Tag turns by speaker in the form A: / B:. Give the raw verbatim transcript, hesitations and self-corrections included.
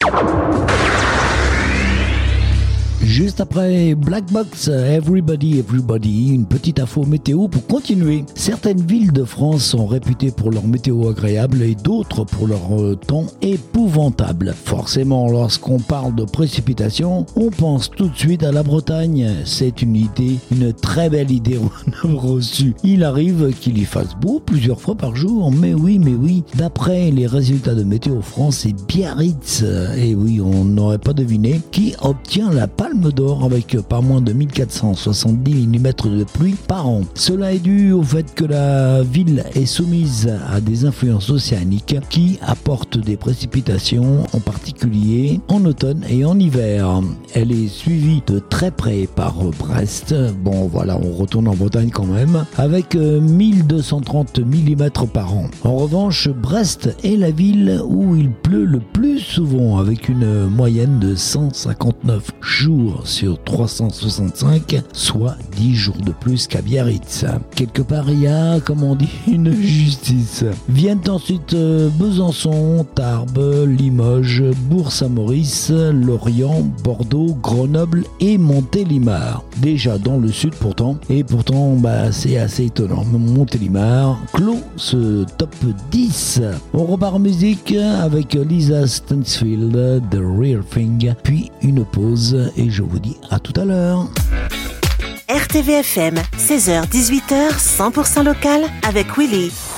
A: Juste après Black Box, Everybody, Everybody, une petite info météo pour continuer. Certaines villes de France sont réputées pour leur météo agréable et d'autres pour leur euh, temps épouvantable. Forcément, lorsqu'on parle de précipitations, on pense tout de suite à la Bretagne. C'est une idée, une très belle idée reçue. Il arrive qu'il y fasse beau plusieurs fois par jour, mais oui, mais oui. D'après les résultats de Météo France, c'est Biarritz, et oui, on n'aurait pas deviné, qui obtient la palme d'or avec pas moins de mille quatre cent soixante-dix millimètres de pluie par an. Cela est dû au fait que la ville est soumise à des influences océaniques qui apportent des précipitations, en particulier en automne et en hiver. Elle est suivie de très près par Brest. Bon voilà, on retourne en Bretagne quand même, avec mille deux cent trente millimètres par an. En revanche, Brest est la ville où il pleut le plus souvent, avec une moyenne de cent cinquante-neuf jours sur trois cent soixante-cinq, soit dix jours de plus qu'à Biarritz. Quelque part, il y a, comme on dit, une justice. Viennent ensuite Besançon, Tarbes, Limoges, Bourg-Saint-Maurice, Lorient, Bordeaux, Grenoble et Montélimar. Déjà dans le sud pourtant, et pourtant bah, c'est assez étonnant. Montélimar clôt ce top dix. On repart en musique avec Lisa Stansfield, The Real Thing, puis une pause et je vous dis à tout à l'heure.
B: R T V F M, seize heures dix-huit heures, cent pour cent local avec Willy.